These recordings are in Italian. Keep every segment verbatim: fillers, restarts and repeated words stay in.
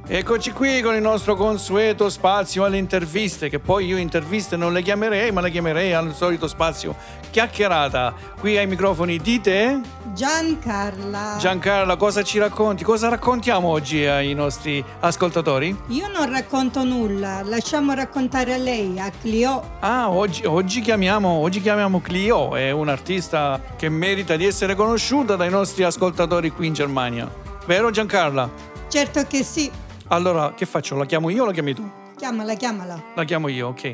Eccoci qui con il nostro consueto spazio alle interviste, che poi io interviste non le chiamerei, ma le chiamerei al solito spazio chiacchierata. Qui ai microfoni di te, Giancarla. Giancarla, cosa ci racconti? Cosa raccontiamo oggi ai nostri ascoltatori? Io non racconto nulla, lasciamo raccontare a lei, a Clio. Ah, oggi, oggi, chiamiamo, oggi chiamiamo Clio, è un'artista che merita di essere conosciuta dai nostri ascoltatori qui in Germania. Vero Giancarla? Certo che sì. Allora, che faccio? La chiamo io o la chiami tu? Chiamala, chiamala. La chiamo io, ok.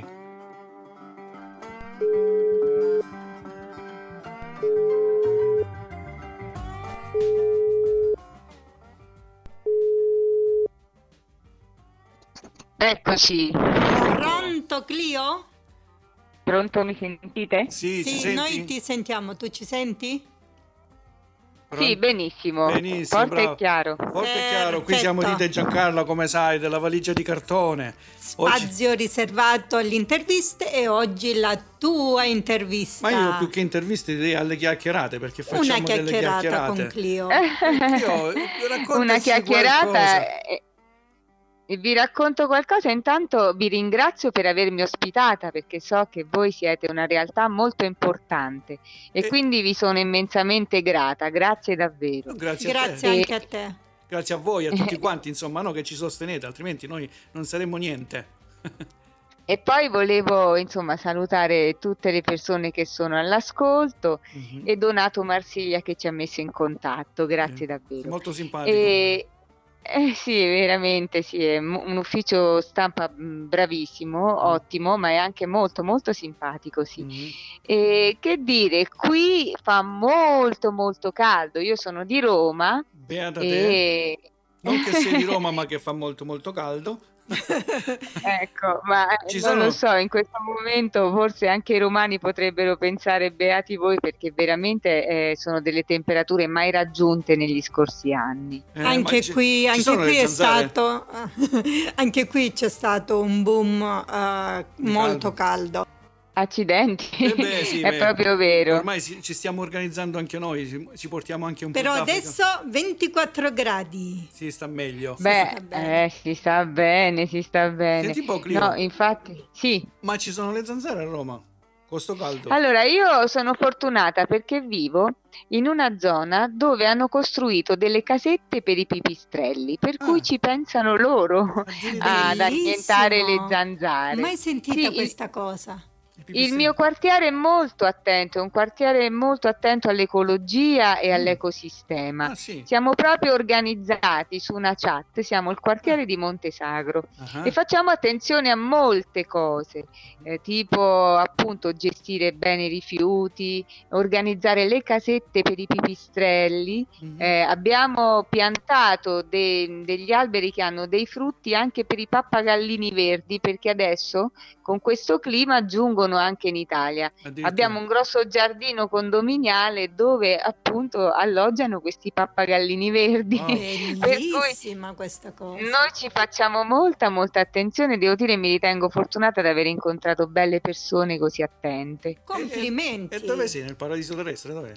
Eccoci. Pronto, Clio? Pronto, mi sentite? Sì, ci Sì, senti? noi ti sentiamo, tu ci senti? Pronto? Sì, benissimo. Benissimo, Forte bravo. e chiaro. Forte e chiaro, qui Perfetto. siamo di te Giancarla, come sai, della valigia di cartone. Oggi... Spazio riservato alle interviste e oggi la tua intervista. Ma io più che interviste direi alle chiacchierate, perché facciamo Una delle chiacchierata chiacchierate. con Clio. Io, raccontaci Una chiacchierata qualcosa. e, e vi racconto qualcosa. Intanto vi ringrazio per avermi ospitata, perché so che voi siete una realtà molto importante e Eh. quindi vi sono immensamente grata. Grazie davvero. Grazie, a Grazie te. anche a te. Grazie a voi, a tutti quanti, insomma, no, che ci sostenete, altrimenti noi non saremmo niente. E poi volevo insomma salutare tutte le persone che sono all'ascolto Mhm. e Donato Marsiglia che ci ha messo in contatto. Grazie Sì. davvero. Molto simpatico. E, eh, sì, veramente sì, è mo- un ufficio stampa mh, bravissimo, ottimo, ma è anche molto molto simpatico, sì. Mhm. E che dire, qui fa molto molto caldo. Io sono di Roma Beata te. e Non che sei di Roma, ma che fa molto molto caldo. ecco, ma eh, Ci non sono- lo so, in questo momento forse anche i romani potrebbero pensare beati voi, perché veramente eh, sono delle temperature mai raggiunte negli scorsi anni. Eh, ma Anche ci- qui, ci anche sono qui le è zanzare? stato anche qui c'è stato un boom eh, Di molto caldo. Accidenti, Eh beh, sì, è beh, proprio vero. Ormai si- ci stiamo organizzando anche noi, ci, ci portiamo anche un Però po' d'Africa. adesso ventiquattro gradi. Si sta meglio. Beh, sta bene. eh, si sta bene, si sta bene. Senti un po', Clio. No, infatti, sì. Ma ci sono le zanzare a Roma? Con sto caldo? Allora, io sono fortunata perché vivo in una zona dove hanno costruito delle casette per i pipistrelli, per cui Ah. ci pensano loro Addirittura. ad annientare le Bellissimo. zanzare. Mai sentita Sì, il- questa cosa? I Il pipistrelli. mio quartiere è molto attento, è un quartiere molto attento all'ecologia e Mm. all'ecosistema. Ah, sì. Siamo proprio organizzati su una chat, siamo il quartiere di Montesagro Ah. e facciamo attenzione a molte cose, eh, tipo appunto gestire bene i rifiuti, organizzare le casette per i pipistrelli. Mhm. Eh, abbiamo piantato de- degli alberi che hanno dei frutti anche per i pappagallini verdi, perché adesso con questo clima giungono anche in Italia. Addirittura. Abbiamo un grosso giardino condominiale dove appunto alloggiano questi pappagallini verdi. Wow. Per cui Bellissima questa cosa. noi ci facciamo molta molta attenzione, devo dire mi ritengo fortunata ad aver incontrato belle persone così attente. Complimenti. E, e dove sei? Nel paradiso terrestre? Dov'è?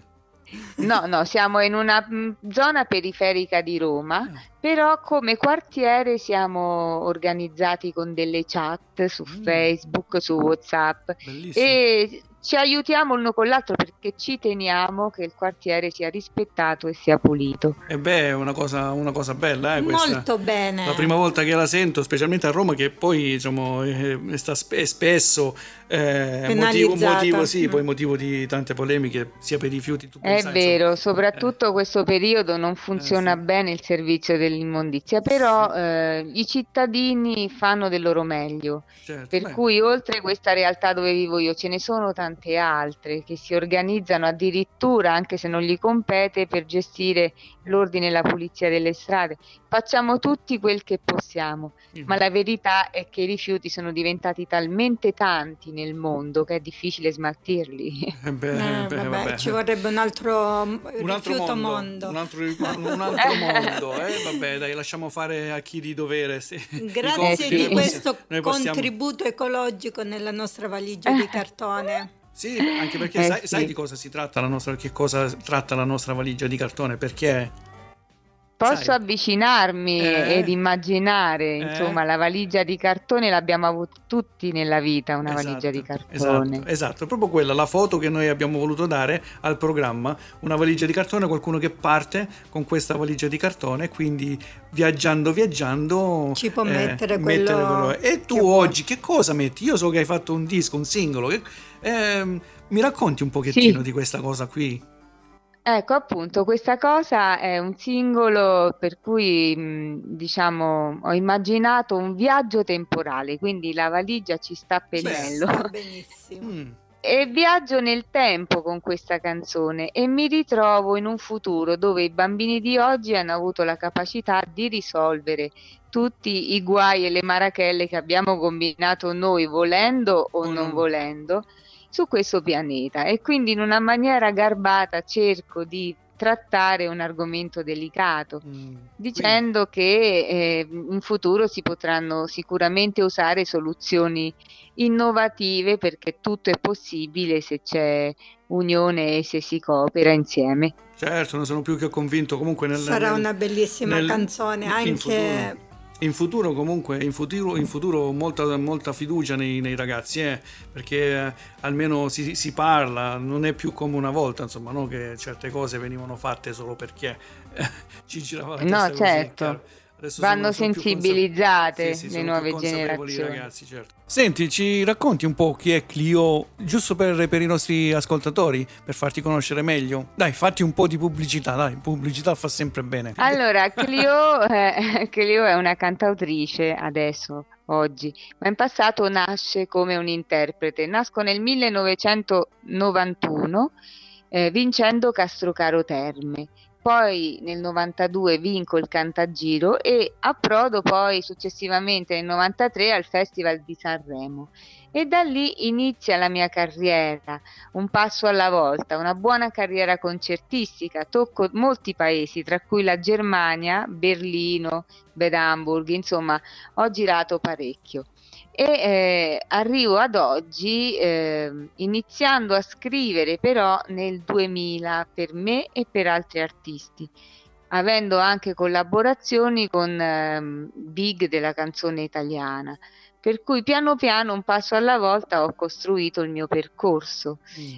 No, no, siamo in una mh, zona periferica di Roma, Ah. però come quartiere siamo organizzati con delle chat su Mm. Facebook, su WhatsApp Bellissimo. e ci aiutiamo l'uno con l'altro perché ci teniamo che il quartiere sia rispettato e sia pulito. E beh, è una cosa, una cosa bella, eh, questa. Molto bene. La prima volta che la sento, specialmente a Roma, che poi diciamo eh, sta sp- è spesso eh, motivo, Penalizzata. motivo, sì, Mm. poi motivo di tante polemiche, sia per i rifiuti. Tu È pensa, vero, insomma, soprattutto questo periodo non funziona Eh, sì. bene il servizio dell'immondizia, però eh, i cittadini fanno del loro meglio. certo, Per beh, cui oltre questa realtà dove vivo io ce ne sono tante altre che si organizzano addirittura, anche se non gli compete, per gestire l'ordine e la pulizia delle strade. Facciamo tutti quel che possiamo, mm. ma la verità è che i rifiuti sono diventati talmente tanti nel mondo che è difficile smaltirli. Eh beh, Eh, beh, vabbè, vabbè. ci vorrebbe un altro m- un altro rifiuto mondo, mondo. un altro, un altro mondo, eh? Vabbè, dai, lasciamo fare a chi di dovere. sì. I Grazie compiti sì. di noi questo possiamo- noi possiamo- contributo ecologico nella nostra valigia di cartone. Sì, anche perché Eh, sai, sì. sai di cosa si tratta la nostra, che cosa tratta la nostra valigia di cartone? Perché Posso sai, avvicinarmi eh, ed immaginare, eh, insomma, la valigia di cartone l'abbiamo avuto tutti nella vita, una valigia di esatto, cartone. esatto, esatto, proprio quella, la foto che noi abbiamo voluto dare al programma, una valigia di cartone, qualcuno che parte con questa valigia di cartone, quindi viaggiando, viaggiando Ci può eh, mettere mettere quello E tu che vuoi. oggi che cosa metti? Io so che hai fatto un disco, un singolo, che- ehm, mi racconti un pochettino Sì. di questa cosa qui? Ecco, appunto, questa cosa è un singolo per cui, mh, diciamo, ho immaginato un viaggio temporale, quindi la valigia ci sta a Sì. pennello. Sta benissimo. Mm. Mm. E viaggio nel tempo con questa canzone e mi ritrovo in un futuro dove i bambini di oggi hanno avuto la capacità di risolvere tutti i guai e le marachelle che abbiamo combinato noi, volendo o Oh, non no. volendo, su questo pianeta. E quindi in una maniera garbata cerco di trattare un argomento delicato, Mm. dicendo che eh, in futuro si potranno sicuramente usare soluzioni innovative, perché tutto è possibile se c'è unione e se si coopera insieme. Certo, non sono più che convinto. Comunque nel, Sarà nel- una bellissima nel- canzone, in anche futuro. In futuro comunque, in futuro, in futuro molta, molta fiducia nei, nei ragazzi, eh, perché eh, almeno si, si parla, non è più come una volta, insomma, no? Che certe cose venivano fatte solo perché eh, ci girava la No, testa così, certo. chiaro. Adesso Vanno sono, sono più consa- sensibilizzate sì, sì, le sono nuove più consapevoli i generazioni. ragazzi, certo. Senti, ci racconti un po' chi è Clio, giusto per, per i nostri ascoltatori, per farti conoscere meglio? Dai, fatti un po' di pubblicità, dai, pubblicità fa sempre bene. Allora, Clio, eh, Clio è una cantautrice adesso, oggi, ma in passato nasce come un interprete. Nasco nel millenovecentonovantuno eh, vincendo Castrocaro Terme. Poi nel novantadue vinco il Cantagiro e approdo poi successivamente nel novantatré al Festival di Sanremo. E da lì inizia la mia carriera, un passo alla volta, una buona carriera concertistica. Tocco molti paesi, tra cui la Germania, Berlino, Bad Hamburg, insomma, ho girato parecchio. E eh, arrivo ad oggi eh, iniziando a scrivere però nel duemila per me e per altri artisti, avendo anche collaborazioni con ehm, big della canzone italiana, per cui piano piano, un passo alla volta, ho costruito il mio percorso Mm.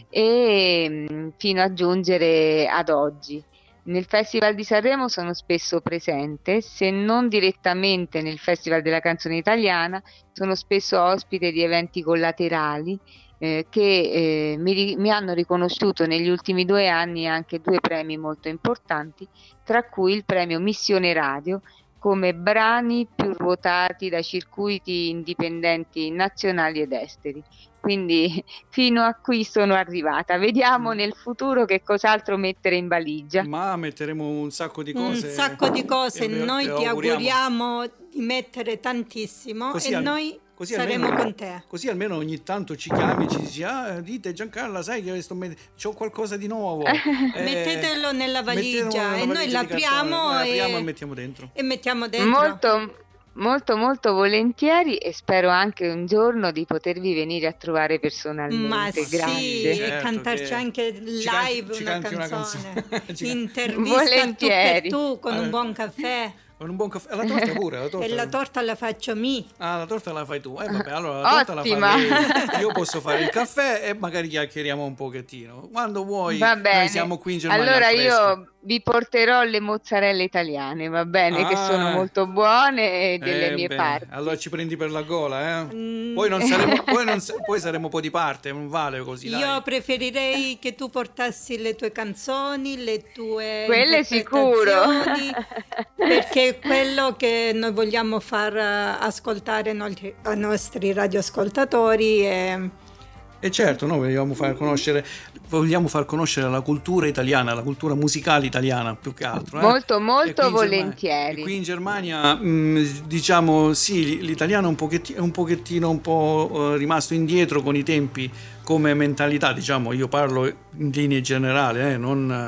e mh, fino a giungere ad oggi. Nel Festival di Sanremo sono spesso presente, se non direttamente nel Festival della canzone italiana, sono spesso ospite di eventi collaterali eh, che eh, mi, ri- mi hanno riconosciuto negli ultimi due anni anche due premi molto importanti, tra cui il premio Missione Radio come brani più ruotati da circuiti indipendenti nazionali ed esteri. Quindi fino a qui sono arrivata. Vediamo Mm. nel futuro che cos'altro mettere in valigia. Ma metteremo un sacco di un cose. sacco di cose. e ve- Noi te ti auguriamo. auguriamo di mettere tantissimo Così e al- noi così saremo almeno- con te. Così almeno ogni tanto ci chiami, ci dici, ah, dite Giancarla, sai che sto met- c'ho qualcosa di nuovo. Eh, Mettetelo nella mettetelo valigia nella e noi valigia di l'apriamo cartone, la e, apriamo e mettiamo dentro. e mettiamo dentro. Molto, molto, molto volentieri, e spero anche un giorno di potervi venire a trovare personalmente. Ma sì, Grazie. e Certo, cantarci che anche ci canti- live ci una canti una canzone. canzone. Ci canti- Intervista tu per Volentieri. tu con Eh. un buon caffè. Con un buon caffè. La torta pure, la torta. E la torta la faccio mi. Ah, la torta la fai tu. Eh vabbè, allora la torta Ottima. la fai lei. Io posso fare il caffè e magari chiacchieriamo un pochettino. Quando vuoi, Va bene. noi siamo qui in Germania Allora al fresco. io vi porterò le mozzarelle italiane, va bene, che Ah. sono molto buone e delle Eh, mie beh, parti. allora ci prendi per la gola, eh? Mm. Poi, non saremo, poi, non sa- poi saremo un po' di parte, non vale così, dai. Io preferirei che tu portassi le tue canzoni, le tue Quelle sicuro. interpretazioni, perché è quello che noi vogliamo far eh, ascoltare ai nostri- ai nostri radioascoltatori. E E certo, noi vogliamo far conoscere, vogliamo far conoscere la cultura italiana, la cultura musicale italiana più che altro. eh. Molto, E molto qui in Germania- volentieri. e qui in Germania, mh, diciamo, sì, l'italiano è un pochettino, è un pochettino un po' eh, rimasto indietro con i tempi come mentalità, diciamo, io parlo in linee generali, eh, non,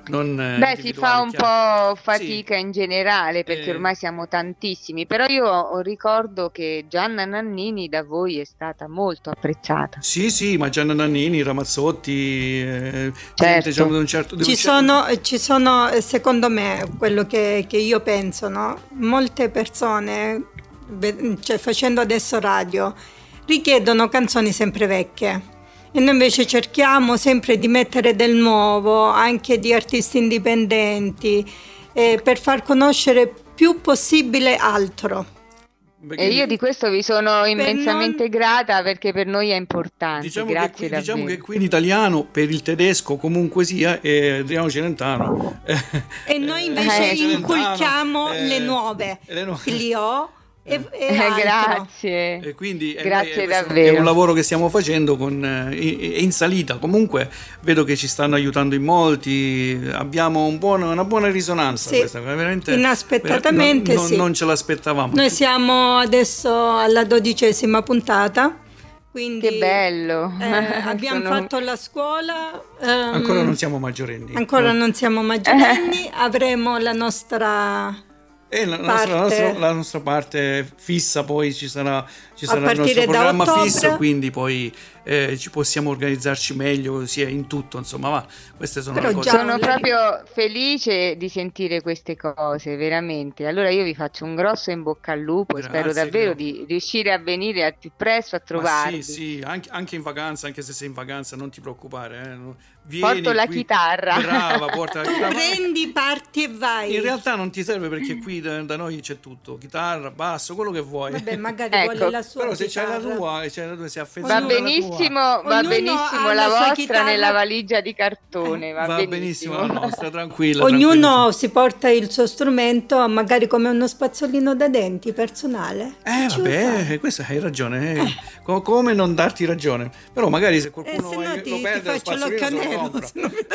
non eh, Beh, si fa individuali, un chiaro. po' fatica Sì, in generale perché eh, ormai siamo tantissimi, però io ho- ricordo che Gianna Nannini da voi è stata molto apprezzata. sì, sì, ma Gianna Nannini, Ramazzotti, eh, gente diciamo, di Certo. un certo... Di un Ci cer- sono, ci sono, eh, secondo me, quello che, che io penso, no? Molte persone, ve- cioè facendo adesso radio, richiedono canzoni sempre vecchie. E noi invece cerchiamo sempre di mettere del nuovo, anche di artisti indipendenti, eh, per far conoscere più possibile altro. E io di questo vi sono Per immensamente non... grata perché per noi è importante. Diciamo che, Grazie qui, diciamo che davvero. qui in italiano, per il tedesco comunque sia, è Adriano Celentano. Eh, E noi eh, invece Eh, Celentano, inculchiamo eh, le nuove, le nuove. Clio e, e Eh, altro. grazie. E quindi eh, Grazie noi, eh, questo è davvero. un lavoro che stiamo facendo con, eh, è in salita. Comunque vedo che ci stanno aiutando in molti, abbiamo un buon- una buona risonanza. Sì, Questa, veramente, inaspettatamente non, non- sì. non ce l'aspettavamo. Noi siamo adesso alla dodicesima puntata, quindi Che bello. eh, abbiamo Sono- fatto la scuola, ehm, Ancora non siamo maggiorenni. ancora No. non siamo maggiorenni, avremo la nostra... E la, nostra, la parte- nostra- la nostra parte fissa, poi ci sarà, ci A sarà il nostro partire da programma ottobre. fisso, quindi poi eh, ci possiamo organizzarci meglio, sia in tutto, insomma, ma queste sono Però le cose. già- Sono le- proprio felice di sentire queste cose, veramente. Allora io vi faccio un grosso in bocca al lupo e spero Grazie, davvero Cleo. di riuscire a venire al più presto a Ma trovarvi. sì, sì, anche, anche in vacanza, anche se sei in vacanza, non ti preoccupare. Eh. no- Vieni Porto la qui- chitarra. Brava, porta la Tu chitarra. prendi, parti e vai. In realtà non ti serve perché qui da, da noi c'è tutto, chitarra, basso, quello che vuoi. Vabbè, magari Ecco, vuole la sua Però se c'hai la chitarra. tua, e c'hai la tua, sei Va affezionato alla tua. benissimo, va Ognuno benissimo ha la la sua vostra chitarra. nella valigia di cartone, va, Va benissimo. benissimo la nostra, tranquilla. Ognuno si porta il suo strumento, magari come uno spazzolino da denti personale. Eh Ci vuoi vabbè, fare? questo hai ragione, eh. Co- come non darti ragione? Però magari se qualcuno Eh, se no eh, ti- lo ti perde lo faccio spazzolino l'occhio se lo nero, compra. se non mi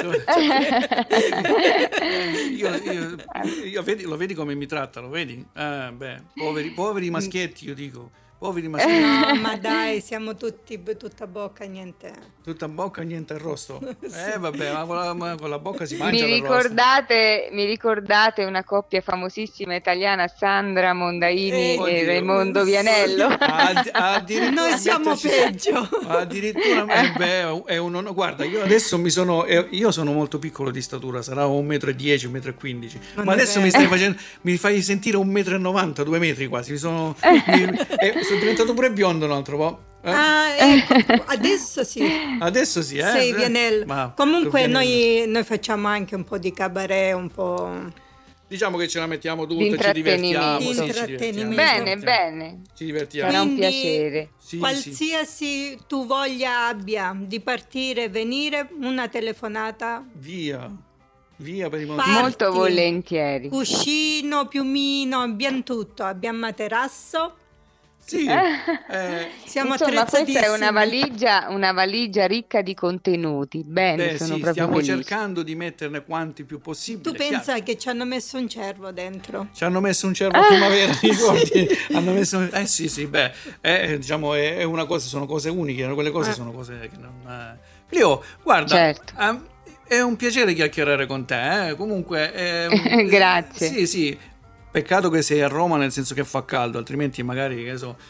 Eh, io, io- io vedi- lo vedi come mi tratta, lo vedi? Eh, beh, poveri, poveri maschietti, io dico, poveri maschietti, No, ma dai, siamo tutti tutta bocca, niente. tutta bocca, niente arrosto. Eh vabbè, ma con la, ma con la bocca si Mi mangia l'arrosto. ricordate, mi ricordate una coppia famosissima italiana, Sandra Mondaini Eh, e oddio. Raimondo Vianello? Addi- addirittura Noi siamo metterci- peggio. Addirittura, eh, beh, è un onore. Guarda, io adesso mi sono, eh, io sono molto piccolo di statura, sarà un metro e dieci, un metro e quindici. Non Ma è adesso vero. mi stai facendo, mi fai sentire un metro e novanta, due metri quasi. Mi sono, mi- eh, sono diventato pure biondo un altro po'. eh. Ah, ecco, adesso sì. Adesso sì, eh. Sei Eh, Vianello. ma- Comunque Vianello. noi, noi facciamo anche un po' di cabaret, un po'... Diciamo che ce la mettiamo Di tutta, ci divertiamo. intrattenimento. Sì, ci Di divertiamo. intrattenimento. Bene, bene, Ci divertiamo. sarà un Quindi, piacere. Sì, sì. qualsiasi tu voglia abbia di partire e venire, una telefonata, Via, via per i Parti. motivi. Molto volentieri. cuscino, piumino, abbiamo tutto, abbiamo materasso. Sì, eh, Siamo Insomma, questa è attrezzatissimi. una valigia, una valigia ricca di contenuti. Bene, beh, sono sì, proprio stiamo felice. cercando di metterne quanti più possibile. Tu chiaro. pensa che ci hanno messo un cervo dentro? Ci hanno messo un cervo a primavera, ti ricordi? Hanno messo... Eh sì, sì, beh, è, diciamo, è, è una cosa, sono cose uniche, quelle cose Ah. sono cose che non... eh. Clio, guarda, Certo. ehm, è un piacere chiacchierare con te, eh. Comunque... ehm, Grazie. Sì, sì, peccato che sei a Roma nel senso che fa caldo, altrimenti magari, che so...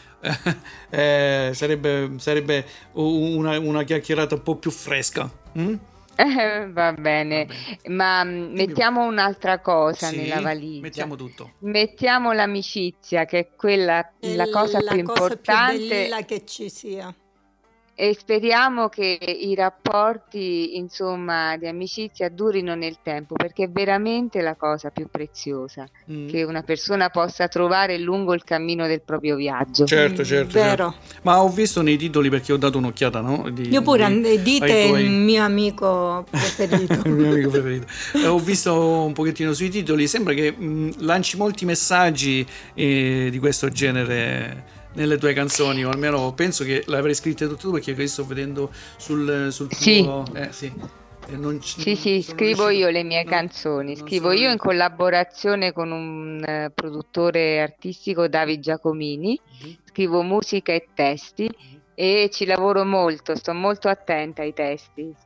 eh, sarebbe, sarebbe una, una chiacchierata un po' più fresca. mm? Eh, va bene, Va bene. ma mm, mettiamo un'altra cosa Sì, nella valigia. mettiamo tutto. Mettiamo l'amicizia, che è quella, la cosa la più cosa importante, più bella che ci sia. e speriamo che i rapporti, insomma, di amicizia durino nel tempo, perché è veramente la cosa più preziosa Mm. che una persona possa trovare lungo il cammino del proprio viaggio. Certo, certo, Vero. certo. Ma ho visto nei titoli perché ho dato un'occhiata, no? Di- Io pure, di- and- Dite ai è tuoi- il mio amico preferito. il mio amico preferito. Eh, ho visto un pochettino sui titoli, sembra che mh, lanci molti messaggi eh, di questo genere nelle tue canzoni, o almeno penso che l'avrei scritta tutto tu perché io sto vedendo sul, sul tuo... Sì. Eh, sì. E non ci- Sì, sì, sono scrivo riuscito- io le mie no, canzoni, non scrivo sono io in riuscito. collaborazione con un eh, produttore artistico, David Giacomini, Mhm. scrivo musica e testi e ci lavoro molto, sto molto attenta ai testi.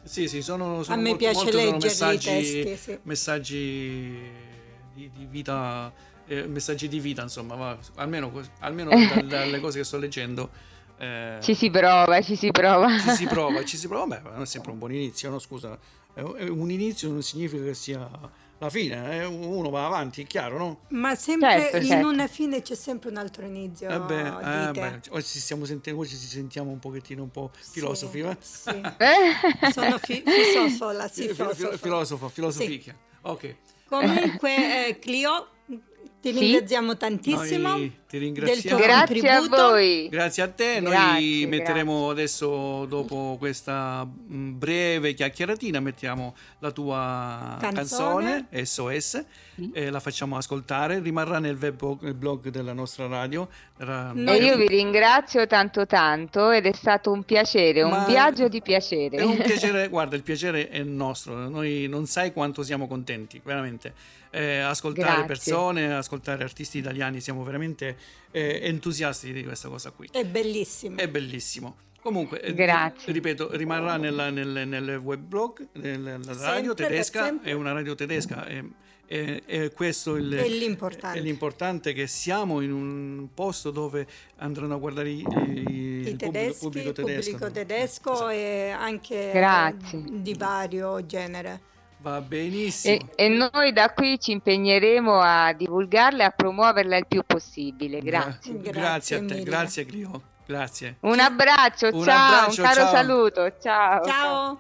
Sì, sì, sono, sono a me molto, piace molto sono leggere messaggi, i testi, sì. messaggi di, di vita, eh, messaggi di vita, insomma, va, almeno, almeno dalle, dalle cose che sto leggendo. Eh, ci si prova, ci si prova. Ci si prova, ci si prova, beh, non è sempre un buon inizio, no? Scusa, un inizio non significa che sia la fine, eh? Uno va avanti, è chiaro, no? Ma sempre certo, in certo. una fine c'è sempre un altro inizio. Eh beh, eh dite. beh, oggi ci stiamo sentendo, oggi ci sentiamo un pochettino un po' filosofi, eh? Sì, sì. Sono fi- filosofa, sì, Filo- filo- filosofa. filosofo, filosofica. Sì. Ok. Comunque, eh, Clio, ti Sì? ringraziamo tantissimo. Noi ti del ringraziamo. tuo Grazie a contributo. voi. Grazie a te, noi Grazie, metteremo adesso, dopo questa mh, breve chiacchieratina, mettiamo la tua canzone, Canzone. S O S, e la facciamo ascoltare, rimarrà nel web nel blog della nostra radio. Era- No, E io vi ringrazio tanto tanto ed è stato un piacere, un Ma viaggio di piacere. È un piacere, guarda, il piacere è nostro, noi non sai quanto siamo contenti, veramente. Eh, ascoltare Grazie. persone, ascoltare artisti italiani, siamo veramente eh, entusiasti di questa cosa qui. È bellissimo. È bellissimo. Comunque, eh, Grazie. ripeto, rimarrà nella- nel, nel web blog, nella radio Sempre, per tedesca, sempre. è una radio tedesca, è, è- è questo il, È l'importante. è l'importante, che siamo in un posto dove andranno a guardare i, i- I il tedeschi, pubblico, pubblico tedesco. pubblico tedesco Esatto. e anche Grazie. di vario genere. Va benissimo. E, e noi da qui ci impegneremo a divulgarla e a promuoverla il più possibile. Grazie. Gra- Grazie grazie a te, mille. grazie Clio, grazie. Un abbraccio, Un ciao, abbraccio, un caro ciao. saluto. Ciao. Ciao!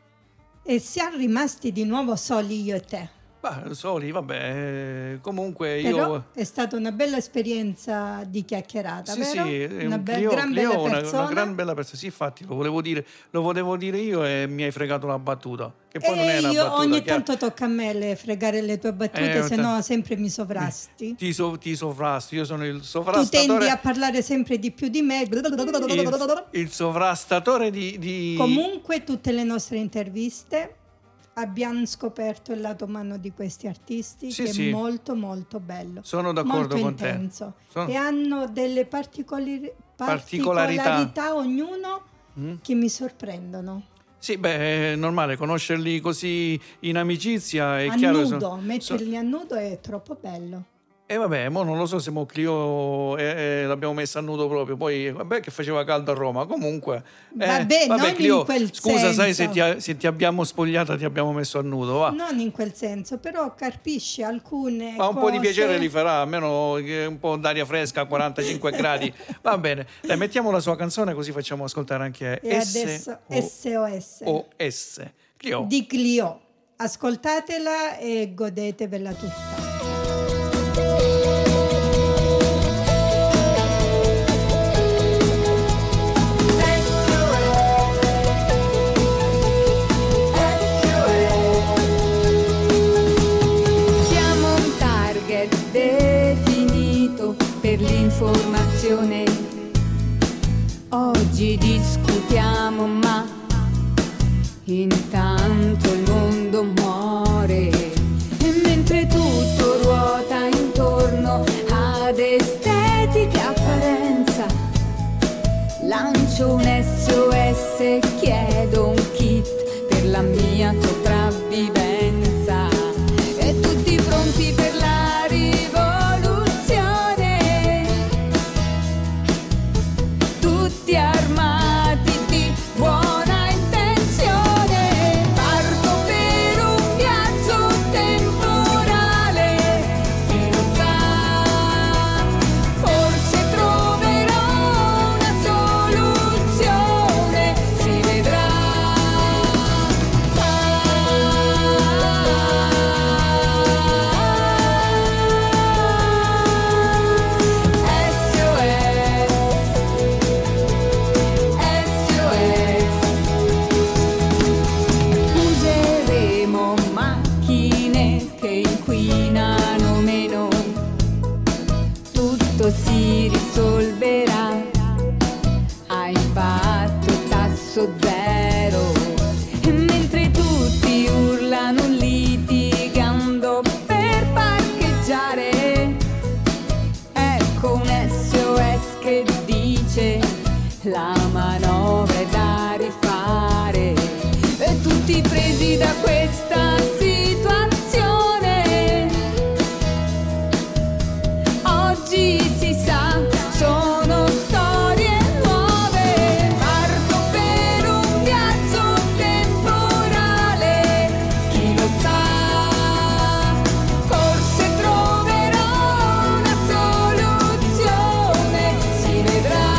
E siamo rimasti di nuovo soli io e te. Ma soli, vabbè, eh, comunque io... Però è stata una bella esperienza di chiacchierata, Sì, vero? sì, è una un be- Clio, gran Clio bella una, persona. una gran bella persona. Sì, infatti lo volevo dire, lo volevo dire io e mi hai fregato la battuta. Che poi e non è una io battuta. ogni chiaro. tanto tocca a me le fregare le tue battute, Eh, se no sempre mi sovrasti. Ti, so, ti sovrasti, io sono il Tu sovrastatore. tendi a parlare sempre di più di me. il, il sovrastatore di, di... Comunque tutte le nostre interviste abbiamo scoperto il lato umano di questi artisti, Sì, che sì. è molto molto bello, Sono d'accordo molto con te. intenso, Sono- e hanno delle particoli- Particolarità. particolarità ognuno Mm? che mi sorprendono. Sì, beh, è normale, conoscerli così in amicizia è A chiaro. che nudo, sono- metterli a nudo è troppo bello. E vabbè, mo non lo so se mo Clio eh, eh, l'abbiamo messa a nudo proprio, poi vabbè che faceva caldo a Roma, comunque eh, Vabbè, non in Clio, quel scusa, sai se senso. ti, se ti abbiamo spogliata ti abbiamo messo a nudo, va. Non in quel senso, però carpisce alcune Ma un cose. po' di piacere li farà, almeno che un po' d'aria fresca a quarantacinque gradi. Va bene, dai, mettiamo la sua canzone così facciamo ascoltare anche E S adesso S O S O S. Clio. di Clio. Ascoltatela e godetevela tutta. Siamo un target definito per l'informazione. Oggi discutiamo, ma intanto il mondo muore. E mentre tutto ruota intorno ad estetica e apparenza, lancio un S O S e chiedo un kit per la mia sopravvivenza. E tutti pronti per la rivoluzione, tutti armati di buona intenzione. Parto per un viaggio temporale, chi lo sa, forse troverò una soluzione, si vedrà. Ah, oggi si sa, sono storie nuove. Parto per un viaggio temporale, chi lo sa, forse troverò una soluzione, si vedrà.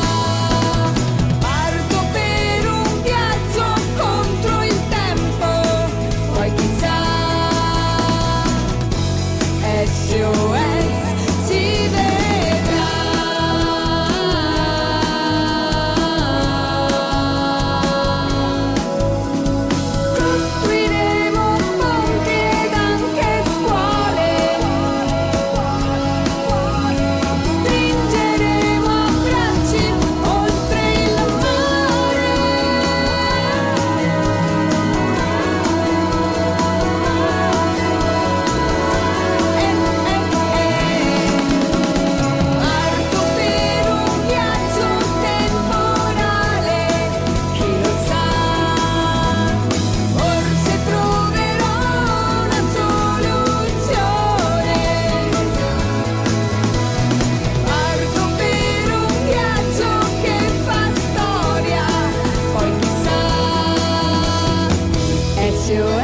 Parto per un viaggio contro il tempo, poi chissà, S O S si vedrà. Costruiremo ponti ed anche scuole, stringeremo abbracci oltre il mare. Parto per un viaggio temporale, chi lo sa, forse troverò una soluzione. Parto per un viaggio che fa storia, poi chissà, S O S.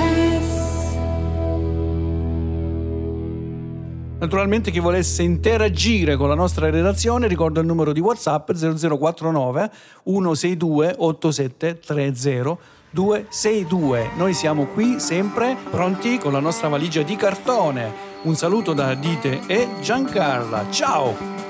Naturalmente chi volesse interagire con la nostra redazione, ricordo il numero di WhatsApp zero zero quattro nove uno sei due otto sette tre zero due sei due. Noi siamo qui sempre pronti con la nostra valigia di cartone. Un saluto da Dite e Giancarla. Ciao!